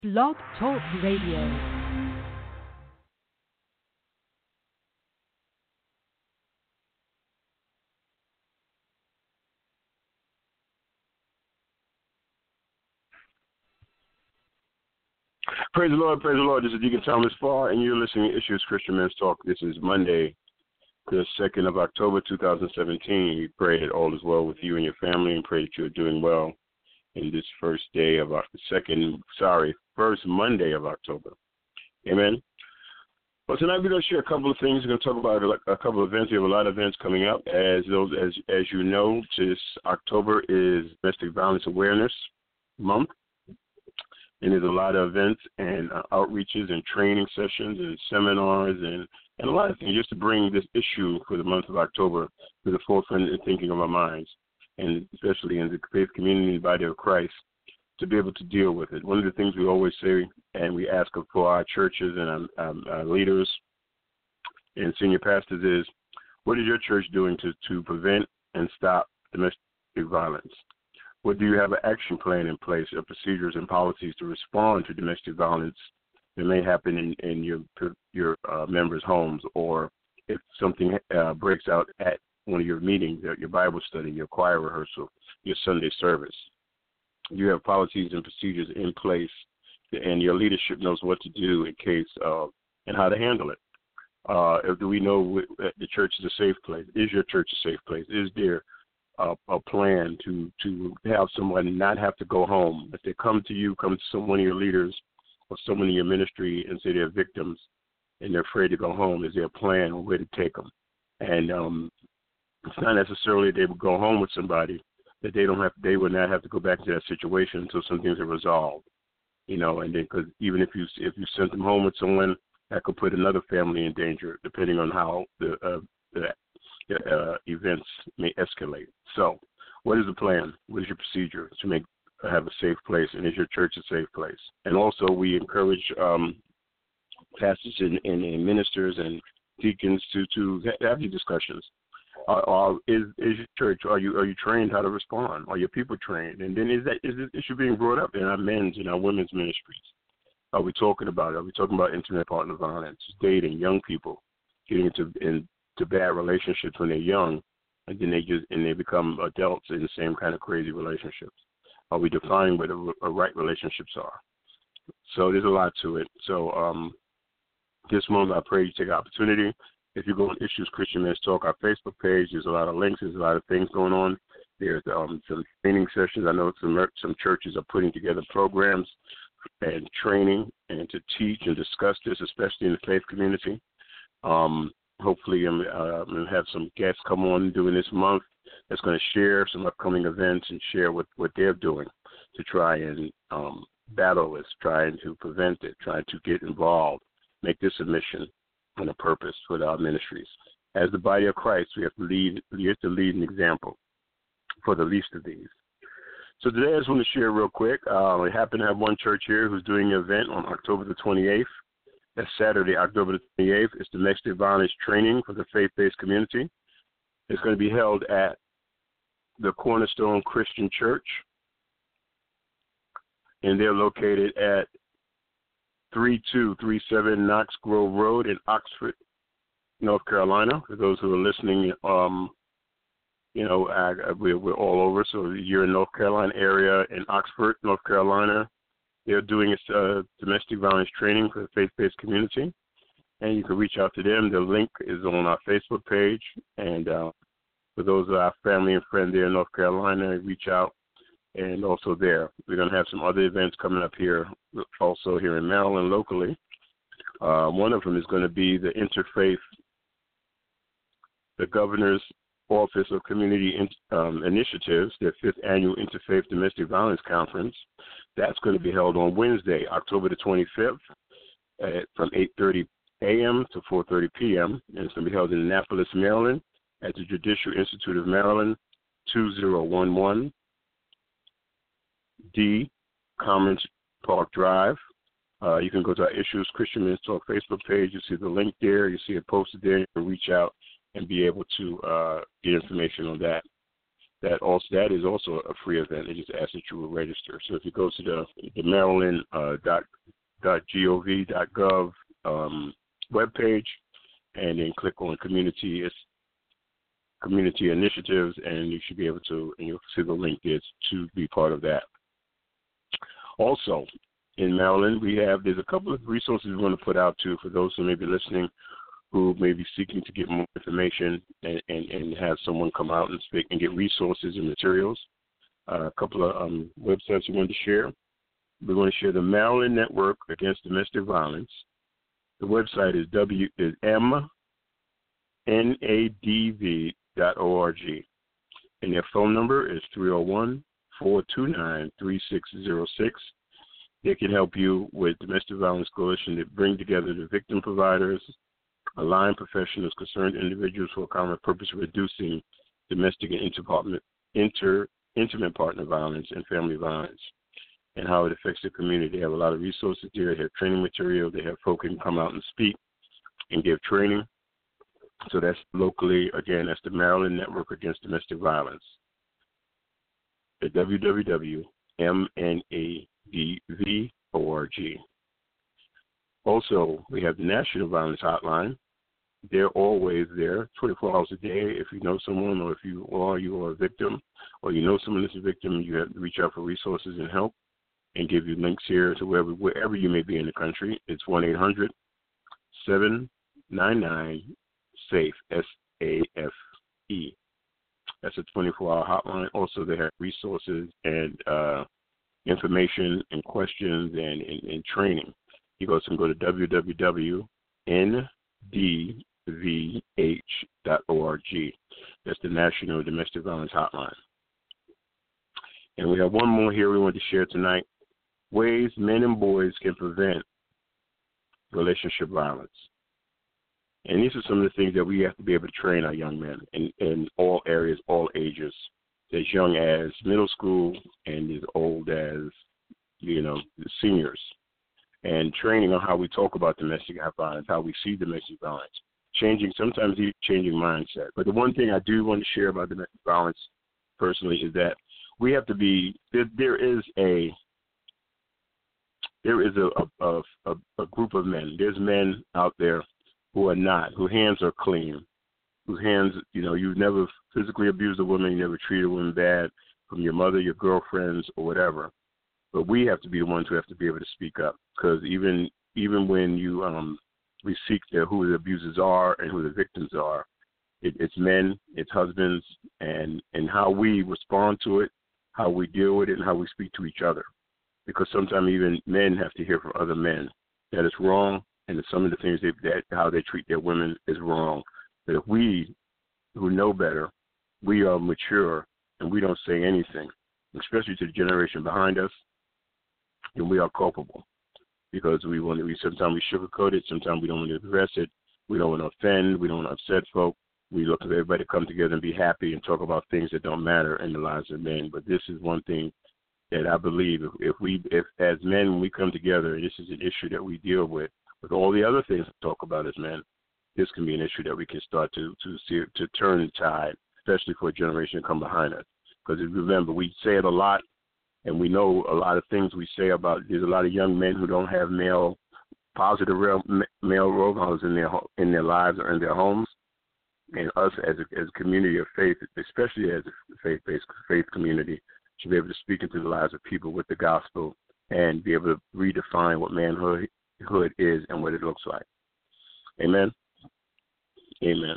Blog Talk Radio. Praise the Lord, praise the Lord. This is Deacon Thomas Farr, and you're listening to Issues Christian Men's Talk. This is Monday, the 2nd of October, 2017. We pray that all is well with you and your family, and pray that you're doing well in this first Monday of October. Amen. Well, tonight we're going to share a couple of things. We're going to talk about a couple of events. We have a lot of events coming up. As you know, this October is Domestic Violence Awareness Month. And there's a lot of events and outreaches and training sessions and seminars and a lot of things just to bring this issue for the month of October to the forefront and thinking of our minds, and especially in the faith community and body of Christ, to be able to deal with it. One of the things we always say and we ask for our churches and our leaders and senior pastors is, what is your church doing to prevent and stop domestic violence? What do you have an action plan in place or procedures and policies to respond to domestic violence that may happen in your members' homes, or if something breaks out at one of your meetings, your Bible study, your choir rehearsal, your Sunday service? You have policies and procedures in place, and your leadership knows what to do in case and how to handle it. Do we know that the church is a safe place? Is your church a safe place? Is there a plan to have someone not have to go home? If they come to one of your leaders or someone in your ministry and say they're victims and they're afraid to go home, is there a plan or where to take them? And it's not necessarily they would go home with somebody that they would not have to go back to that situation until some things are resolved, and then because even if you sent them home with someone, that could put another family in danger depending on how the events may escalate. So, what is the plan? What is your procedure to have a safe place, and is your church a safe place? And also, we encourage pastors and ministers and deacons to have these discussions. Is your church? Are you trained how to respond? Are your people trained? And then is this issue being brought up in our men's and our women's ministries? Are we talking about it? Are we talking about intimate partner violence, dating, young people getting into bad relationships when they're young, and then they become adults in the same kind of crazy relationships? Are we defining what right relationships are? So there's a lot to it. So this month I pray you take the opportunity. If you go on Issues Christian Men's Talk, our Facebook page, there's a lot of links. There's a lot of things going on. There's some training sessions. I know some churches are putting together programs and training and to teach and discuss this, especially in the faith community. Hopefully, I'm going to have some guests come on during this month that's going to share some upcoming events and share what they're doing to try and battle this, trying to prevent it, trying to get involved, make this a mission and a purpose for our ministries. As the body of Christ, we have to lead an example for the least of these. So today I just want to share real quick. We happen to have one church here who's doing an event on October the 28th. That's Saturday, October the 28th. It's domestic violence training for the faith-based community. It's going to be held at the Cornerstone Christian Church, and they're located at 3237 Knox Grove Road in Oxford, North Carolina. For those who are listening, we're all over. So you're in North Carolina area, in Oxford, North Carolina. They're doing domestic violence training for the faith-based community, and you can reach out to them. The link is on our Facebook page, and for those of our family and friends there in North Carolina, reach out. And also there, we're going to have some other events coming up here, also here in Maryland locally. One of them is going to be the Governor's Office of Community Initiatives, their 5th Annual Interfaith Domestic Violence Conference. That's going to be held on Wednesday, October the 25th, from 8:30 a.m. to 4:30 p.m. And it's going to be held in Annapolis, Maryland, at the Judicial Institute of Maryland, 2011 D. Commons Park Drive. You can go to our Issues Christian Men's Talk Facebook page. You see the link there. You see it posted there. You can reach out and be able to get information on that. that is also a free event. They just ask that you will register. So if you go to the Maryland.gov webpage and then click on community initiatives, and you should be able to, and you'll see the link there to be part of that. Also, in Maryland, there's a couple of resources we want to put out to for those who may be listening, who may be seeking to get more information and have someone come out and speak and get resources and materials. A couple of websites we want to share. We want to share the Maryland Network Against Domestic Violence. The website is mnadv.org, and their phone number is 301-429-3606. They can help you with Domestic Violence Coalition to bring together the victim providers, aligned professionals, concerned individuals for a common purpose of reducing domestic and intimate partner violence and family violence, and how it affects the community. They have a lot of resources there. They have training material. They have folks who can come out and speak and give training. So that's locally, again, that's the Maryland Network Against Domestic Violence at www.mnadv.org. Also, we have the National Violence Hotline. They're always there, 24 hours a day. If you know someone, or if you are a victim, or you know someone that's a victim, you have to reach out for resources and help, and give you links here to wherever you may be in the country. It's 1-800-799-SAFE, SAFE. That's a 24-hour hotline. Also, they have resources and information and questions and training. You go to www.ndvh.org. That's the National Domestic Violence Hotline. And we have one more here we want to share tonight: ways men and boys can prevent relationship violence. And these are some of the things that we have to be able to train our young men in all areas, all ages, as young as middle school and as old as, the seniors. And training on how we talk about domestic violence, how we see domestic violence, sometimes changing mindset. But the one thing I do want to share about domestic violence personally is that we have to be, there is a group of men. There's men out there who are not, whose hands are clean, whose hands, you've never physically abused a woman, you never treated a woman bad, from your mother, your girlfriends, or whatever. But we have to be the ones who have to be able to speak up, because even when we seek who the abusers are and who the victims are, it's men, it's husbands, and how we respond to it, how we deal with it, and how we speak to each other. Because sometimes even men have to hear from other men that it's wrong, and that some of the things how they treat their women is wrong. But if we, who know better, we are mature and we don't say anything, especially to the generation behind us, then we are culpable, because sometimes we sugarcoat it, sometimes we don't want to address it, we don't want to offend, we don't want to upset folk. We look for everybody to come together and be happy and talk about things that don't matter in the lives of men. But this is one thing that I believe if as men, when we come together, this is an issue that we deal with all the other things to talk about as men, this can be an issue that we can start to turn the tide, especially for a generation to come behind us. Because remember, we say it a lot, and we know a lot of things we say about. There's a lot of young men who don't have positive male role models in their lives or in their homes, and us as a community of faith, especially as a faith-based community, should be able to speak into the lives of people with the gospel and be able to redefine what manhood is and what it looks like. Amen. Amen.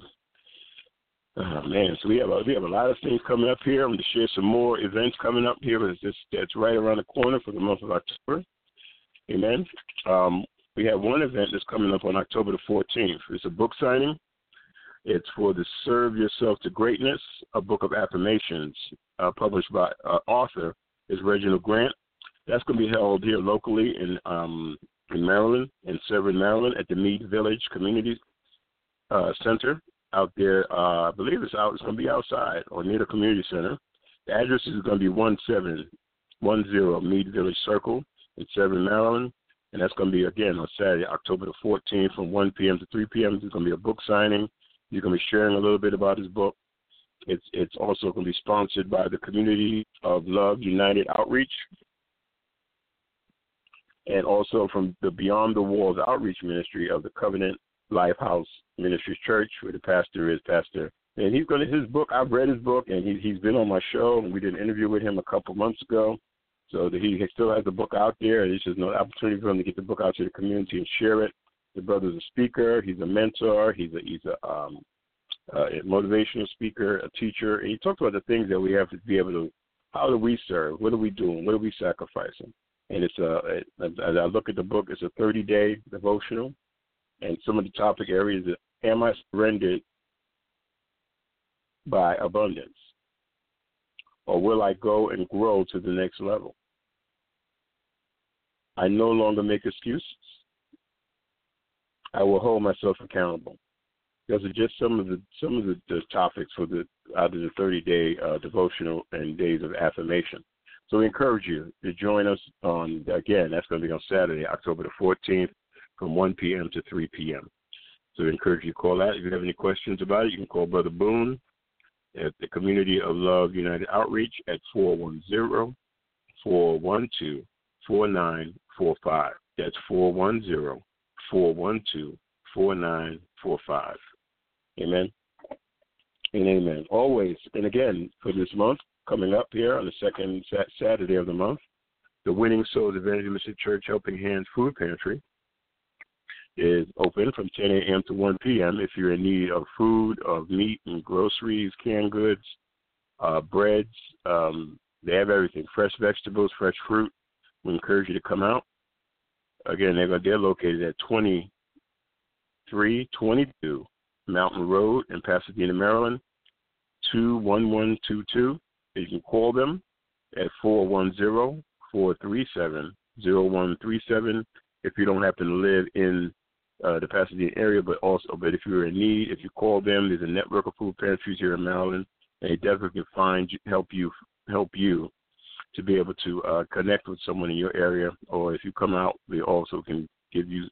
Oh, man, so we have a lot of things coming up here. I'm going to share some more events coming up here. That's right around the corner for the month of October. Amen. We have one event that's coming up on October the 14th. It's a book signing. It's for the Serve Yourself to Greatness, a book of affirmations published by author is Reginald Grant. That's going to be held here locally in Maryland, in Severn, Maryland, at the Mead Village Community Center out there. I believe it's going to be outside or near the community center. The address is going to be 1710 Mead Village Circle in Severn, Maryland. And that's going to be, again, on Saturday, October the 14th from 1 p.m. to 3 p.m. There's going to be a book signing. You're going to be sharing a little bit about his book. It's also going to be sponsored by the Community of Love United Outreach, and also from the Beyond the Walls Outreach Ministry of the Covenant Lifehouse Ministries Church, where the pastor is Pastor. And he's going to his book. I've read his book, and he's been on my show, and we did an interview with him a couple months ago. So he still has the book out there, and it's just an opportunity for him to get the book out to the community and share it. The brother's a speaker. He's a mentor. He's a motivational speaker, a teacher. And he talks about the things that we have to be able to, how do we serve? What are we doing? What are we sacrificing? And it's as I look at the book, it's a 30-day devotional. And some of the topic areas are, am I surrendered by abundance? Or will I go and grow to the next level? I no longer make excuses. I will hold myself accountable. Those are just some of the topics for out of the 30-day devotional and days of affirmation. So we encourage you to join us on, again, that's going to be on Saturday, October the 14th, from 1 p.m. to 3 p.m. So we encourage you to call that. If you have any questions about it, you can call Brother Boone at the Community of Love United Outreach at 410-412-4945. That's 410-412-4945. Amen and amen. Always, and again, for this month, coming up here on the second Saturday of the month, the Winning Souls Evangelistic Church Helping Hands Food Pantry is open from 10 a.m. to 1 p.m. If you're in need of food, of meat and groceries, canned goods, breads, they have everything, fresh vegetables, fresh fruit. We encourage you to come out. Again, they're located at 2322 Mountain Road in Pasadena, Maryland, 21122. You can call them at 410-437-0137 if you don't happen to live in the Pasadena area, but if you're in need, if you call them, there's a network of food pantries here in Maryland, and they definitely can help you to be able to connect with someone in your area. Or if you come out, they also can give you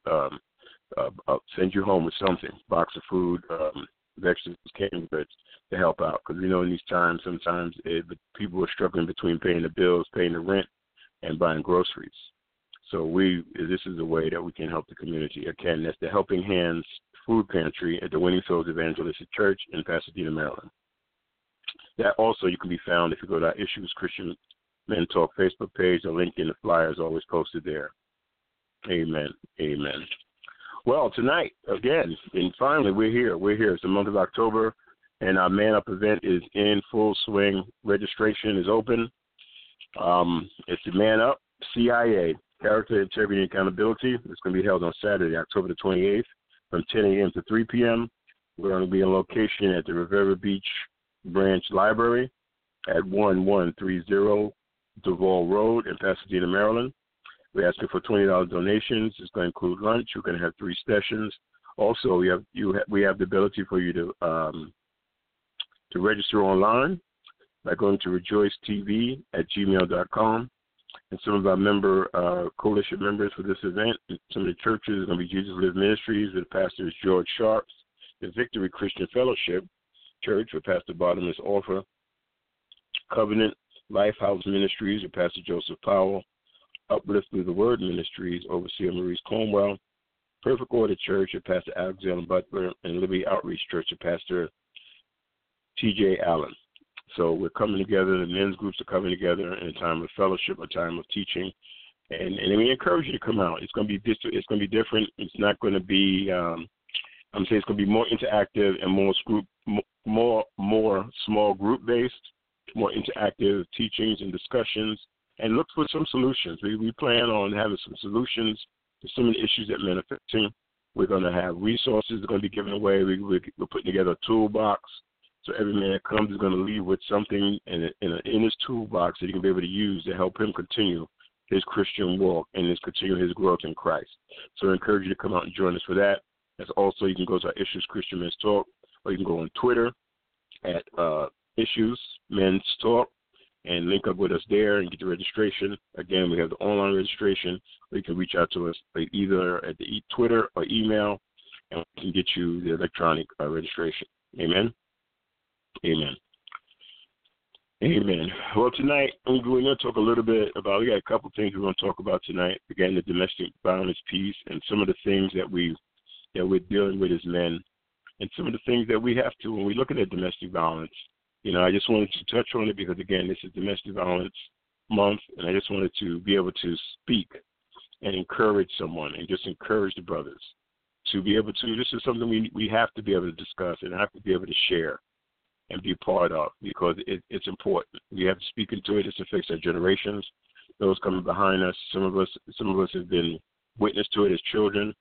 send you home with something, box of food, vegetables, canned goods to help out. Because we know in these times, sometimes people are struggling between paying the bills, paying the rent, and buying groceries. So this is a way that we can help the community. Again, that's the Helping Hands Food Pantry at the Winning Souls Evangelistic Church in Pasadena, Maryland. That also you can be found if you go to our Issues Christian Men Talk Facebook page. The link in the flyer is always posted there. Amen. Amen. Well, tonight, again, and finally, we're here. It's the month of October, and our Man Up event is in full swing. Registration is open. It's the Man Up CIA, Character, Integrity, and Accountability. It's going to be held on Saturday, October the 28th, from 10 a.m. to 3 p.m. We're going to be in location at the Rivera Beach Branch Library at 1130 Duval Road in Pasadena, Maryland. We're asking for $20 donations. It's going to include lunch. We're going to have 3 sessions. Also, we have the ability for you to register online by going to rejoicetv@gmail.com. And some of our coalition members for this event, some of the churches are going to be Jesus Live Ministries with Pastor George Sharps, the Victory Christian Fellowship Church with Pastor Bartimaeus Orfer, Covenant Lifehouse Ministries with Pastor Joseph Powell, Uplift Through the Word Ministries, Overseer Maurice Cornwell, Perfect Order Church of Pastor Alexander Butler, and Liberty Outreach Church of Pastor T.J. Allen. So we're coming together, the men's groups are coming together in a time of fellowship, a time of teaching, and we encourage you to come out. It's going to be different. It's not going to be, I'm saying it's going to be more interactive and more small group based, more interactive teachings and discussions. And look for some solutions. We plan on having some solutions to some of the issues that men are facing. We're going to have resources that are going to be given away. We're putting together a toolbox. So every man that comes is going to leave with something in his toolbox that he can be able to use to help him continue his Christian walk and continue his growth in Christ. So I encourage you to come out and join us for that. As also, you can go to our Issues Christian Men's Talk, or you can go on Twitter at Issues Men's Talk and link up with us there and get the registration. Again, we have the online registration, or you can reach out to us either at the Twitter or email, and we can get you the electronic registration. Amen? Amen. Amen. Well, tonight we're going to talk a little bit about, we got a couple things we're going to talk about tonight. Again, the domestic violence piece and some of the things that we're dealing with as men and some of the things that we have to when we look at domestic violence. I just wanted to touch on it because, again, this is Domestic Violence Month, and I just wanted to be able to speak and encourage someone and just encourage the brothers to be able to, this is something we have to be able to discuss and have to be able to share and be part of because it's important. We have to speak into it. This affects our generations, those coming behind us. Some of us have been witness to it as children.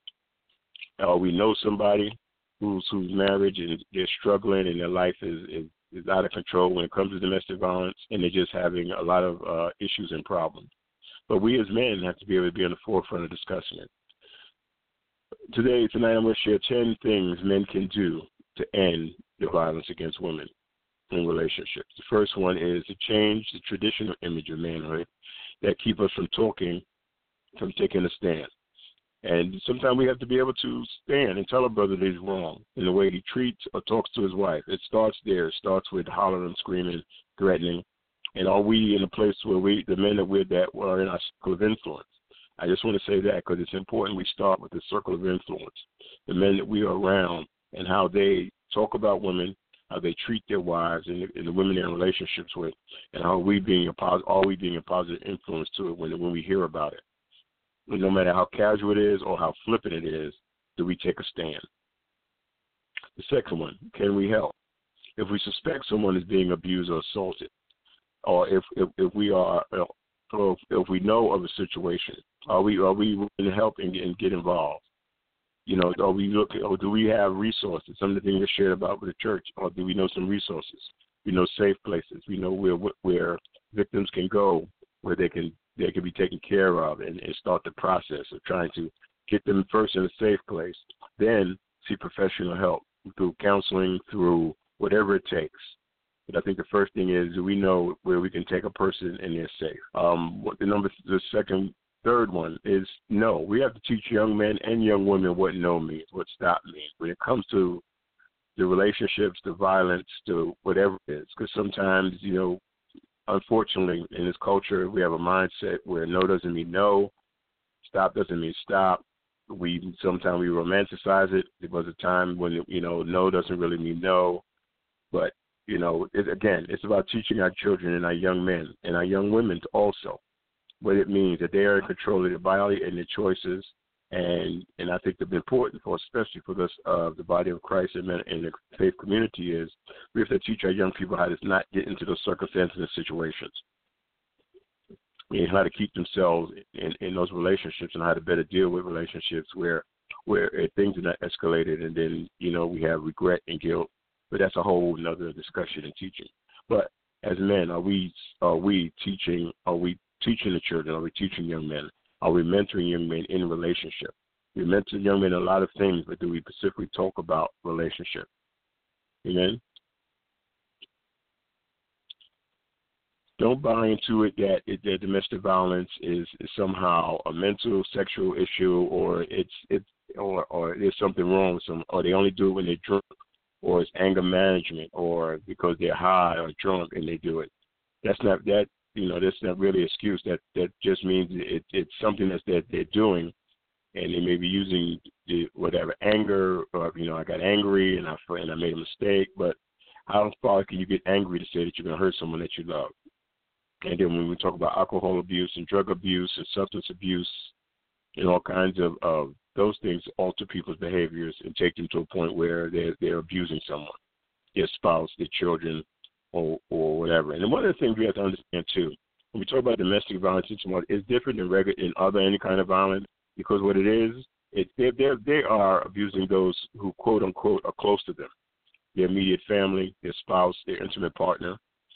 We know somebody whose marriage and they're struggling and their life is out of control when it comes to domestic violence, and they're just having a lot of issues and problems. But we as men have to be able to be on the forefront of discussing it. Tonight I'm going to share 10 things men can do to end the violence against women in relationships. The first one is to change the traditional image of manhood that keep us from taking a stand. And sometimes we have to be able to stand and tell a brother that he's wrong in the way he treats or talks to his wife. It starts there. It starts with hollering, screaming, threatening. And are we in a place where the men that we're that are in our circle of influence? I just want to say that because it's important we start with the circle of influence, the men that we are around and how they talk about women, how they treat their wives and the women they're in relationships with, and how are we being a positive influence to it when we hear about it. No matter how casual it is or how flippant it is, do we take a stand? The second one, can we help? If we suspect someone is being abused or assaulted, or if we are, or if we know of a situation, are we willing to help and get involved? Are we looking, or do we have resources? Some of the things we shared about with the church, or do we know some resources? We know safe places. We know where victims can go, where they can be taken care of and start the process of trying to get them first in a safe place, then see professional help through counseling, through whatever it takes. But I think the first thing is, do we know where we can take a person and they're safe? Third one is no. We have to teach young men and young women what no means, what stop means when it comes to the relationships, the violence, to whatever it is. Because sometimes, unfortunately, in this culture, we have a mindset where no doesn't mean no, stop doesn't mean stop. Sometimes we romanticize it. There was a time when, no doesn't really mean no. But, it's about teaching our children and our young men and our young women also what it means that they are in control of their body and their choices. And I think the important especially for this, the body of Christ and the faith community is we have to teach our young people how to not get into those circumstances and situations, and how to keep themselves in those relationships and how to better deal with relationships where things are not escalated and then, we have regret and guilt. But that's a whole another discussion and teaching. But as men, are we teaching the children? Are we teaching young men? Are we mentoring young men in relationship? We mentor young men a lot of things, but do we specifically talk about relationship? Amen? Don't buy into it that domestic violence is somehow a mental, sexual issue, or or there's something wrong with them, or they only do it when they're drunk, or it's anger management, or because they're high or drunk and they do it. That's not really an excuse. That just means it's something that they're doing, and they may be using whatever anger, or I got angry and I made a mistake. But how far can you get angry to say that you're going to hurt someone that you love? And then when we talk about alcohol abuse and drug abuse and substance abuse and all kinds of those things alter people's behaviors and take them to a point where they're abusing someone, their spouse, their children, or whatever. And one of the things we have to understand too, when we talk about domestic violence, it's different than any kind of violence, because what it is, they are abusing those who quote unquote are close to them, their immediate family, their spouse, their intimate partner.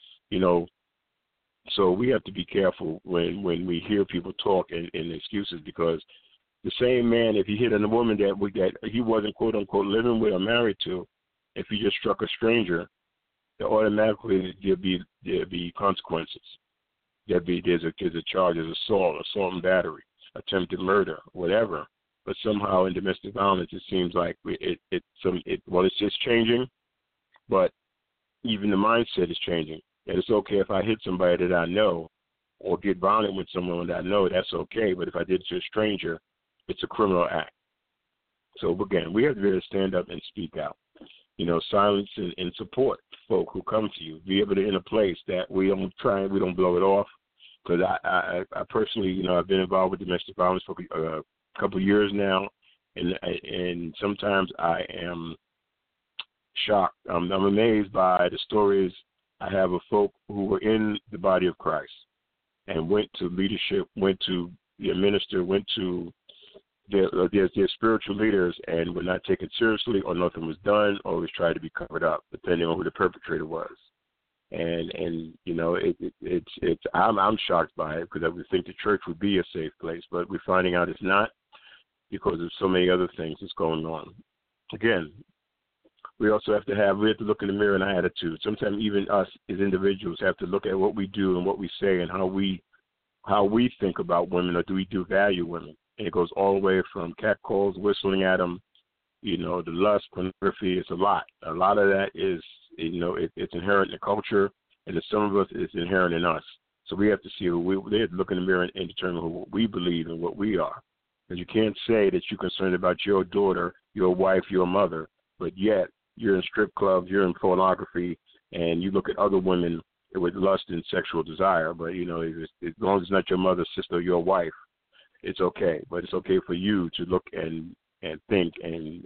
So we have to be careful when we hear people talk in excuses, because the same man, if he hit on a woman that he wasn't quote unquote living with or married to, if he just struck a stranger, automatically there'll be consequences. There's a charge of assault and battery, attempted murder, whatever. But somehow in domestic violence, it seems like it's just changing, but even the mindset is changing. And it's okay if I hit somebody that I know or get violent with someone that I know, that's okay. But if I did it to a stranger, it's a criminal act. So, again, we have to be able to stand up and speak out. Silence and support folk who come to you. Be able to in a place that we don't blow it off. Because I personally, I've been involved with domestic violence for a couple of years now, and sometimes I am shocked. I'm amazed by the stories I have of folk who were in the body of Christ and went to leadership, went to the minister, went to their spiritual leaders, and were not taken seriously, or nothing was done, or was tried to be covered up, depending on who the perpetrator was. And I'm shocked by it, because I would think the church would be a safe place, but we're finding out it's not, because of so many other things that's going on. Again, we also have to look in the mirror in our attitude. Sometimes even us as individuals have to look at what we do and what we say and how we think about women, or do we value women. And it goes all the way from catcalls, whistling at them, the lust, pornography. It's a lot. A lot of that is, it's inherent in the culture, and to some of us, it's inherent in us. So we have to see we have to look in the mirror and determine what we believe and what we are. Because you can't say that you're concerned about your daughter, your wife, your mother, but yet you're in strip clubs, you're in pornography, and you look at other women with lust and sexual desire. But, as long as it's not your mother, sister, or your wife, it's okay. But it's okay for you to look and think and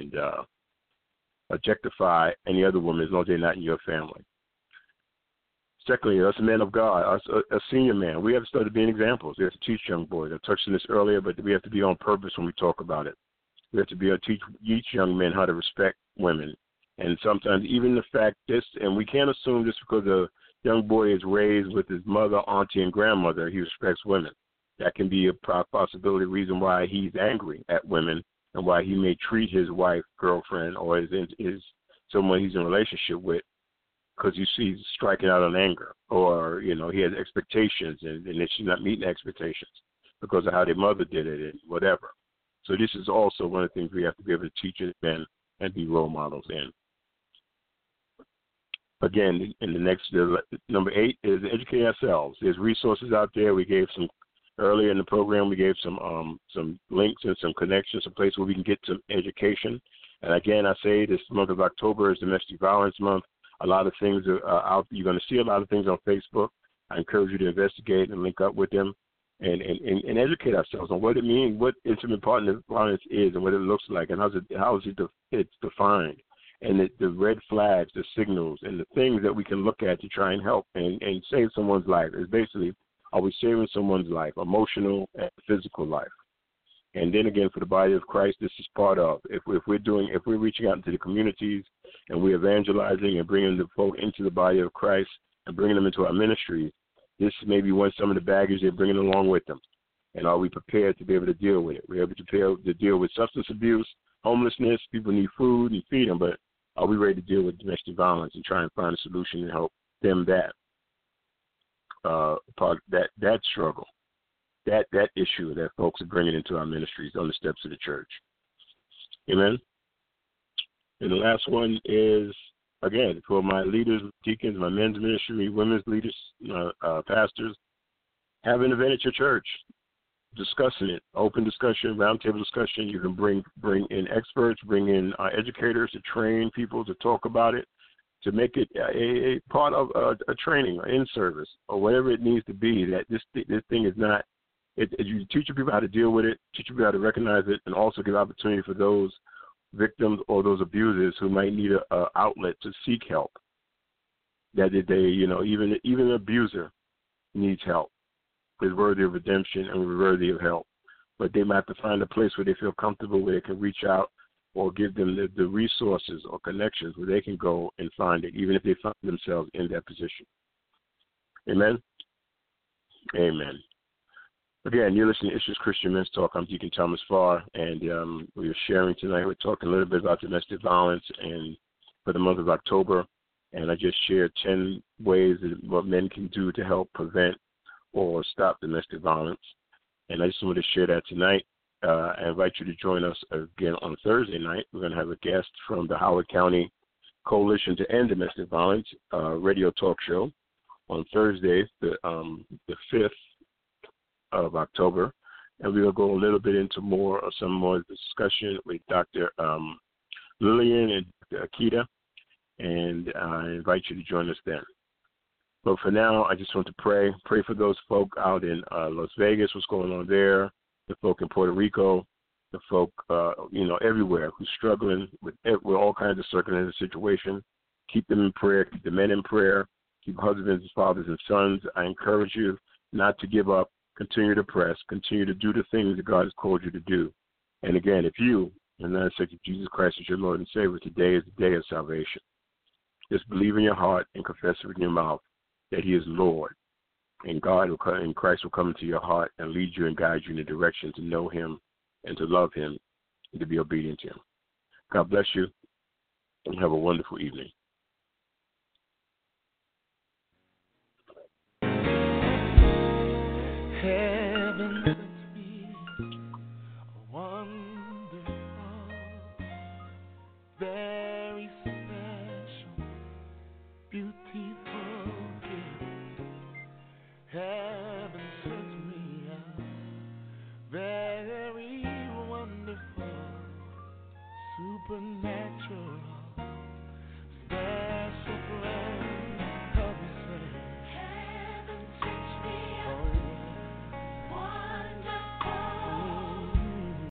objectify any other woman as long as they're not in your family. Secondly, us men of God, us a senior man, we have to start being examples. We have to teach young boys. I touched on this earlier, but we have to be on purpose when we talk about it. We have to be able to teach each young man how to respect women. And sometimes even the fact and we can't assume just because a young boy is raised with his mother, auntie, and grandmother, he respects women. That can be a possibility reason why he's angry at women and why he may treat his wife, girlfriend, or is someone he's in a relationship with, because you see he's striking out on anger, or, he has expectations and that she's not meeting expectations because of how their mother did it and whatever. So this is also one of the things we have to be able to teach men and be role models in. Again, in the next, number 8 is educate ourselves. There's resources out there. We gave some, earlier in the program, we gave some links and some connections, some places where we can get some education. And again, I say this month of October is Domestic Violence Month. A lot of things are out. You're going to see a lot of things on Facebook. I encourage you to investigate and link up with them and educate ourselves on what it means, what intimate partner violence is, and what it looks like, and how is it's defined, and the red flags, the signals, and the things that we can look at to try and help and save someone's life. Is basically, are we saving someone's life, emotional and physical life? And then again, for the body of Christ, this is part of. If we're reaching out into the communities and we're evangelizing and bringing the folk into the body of Christ and bringing them into our ministries, this may be some of the baggage they're bringing along with them. And are we prepared to be able to deal with it? We're able to deal with substance abuse, homelessness. People need food and feed them, but are we ready to deal with domestic violence and try and find a solution to help them that struggle? That issue that folks are bringing into our ministries on the steps of the church. Amen. And the last one is, again, for my leaders, deacons, my men's ministry, women's leaders, pastors, have an event at your church, discussing it, open discussion, roundtable discussion. You can bring in experts, bring in educators to train people to talk about it, to make it a part of a training or in-service or whatever it needs to be, that this thing is not. You teach people how to deal with it, teach people how to recognize it, and also give opportunity for those victims or those abusers who might need an outlet to seek help. That even an abuser needs help, is worthy of redemption and worthy of help. But they might have to find a place where they feel comfortable, where they can reach out, or give them the resources or connections where they can go and find it, even if they find themselves in that position. Amen? Amen. Again, you're listening to Issues Christian Men's Talk. I'm Deacon Thomas Farr, and we are sharing tonight. We're talking a little bit about domestic violence and for the month of October, and I just shared 10 ways that what men can do to help prevent or stop domestic violence, and I just wanted to share that tonight. I invite you to join us again on Thursday night. We're going to have a guest from the Howard County Coalition to End Domestic Violence radio talk show. on Thursday, the 5th of October, and we'll go a little bit into some more discussion with Dr. Lillian and Dr. Akita, and I invite you to join us then. But for now, I just want to pray for those folk out in Las Vegas, what's going on there, the folk in Puerto Rico, the folk, everywhere who's struggling with all kinds of circumstances and situations. Keep them in prayer. Keep the men in prayer. Keep husbands, fathers, and sons. I encourage you not to give up. Continue to press. Continue to do the things that God has called you to do. And again, if you are not accepted Jesus Christ as your Lord and Savior, today is the day of salvation. Just believe in your heart and confess it with your mouth that He is Lord. And Christ will come into your heart and lead you and guide you in the direction to know Him and to love Him and to be obedient to Him. God bless you and have a wonderful evening. Heaven sent me a wonderful, very special, beautiful.